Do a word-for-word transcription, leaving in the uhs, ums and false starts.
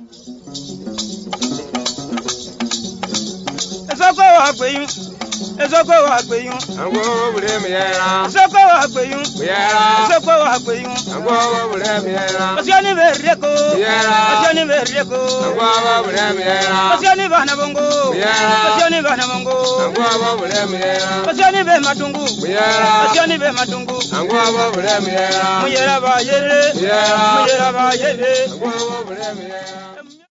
Ezoko wa gbeyun. Ezoko wa gbeyun. Ango bure mi yera. Ezoko wa gbeyun. Yera. Ezoko wa gbeyun. Ango bure mi yera. Osiani bereko. Yera. Osiani bereko. Ango bure mi yera. Osiani bana bongo. Yera. Osiani bana bongo. Ango bure mi yera. Osiani be matungu. Yera. Osiani be matungu. Ango bure mi yera. Muyera ba yere. Yera. Muyera ba yere. Ango bure mi yera.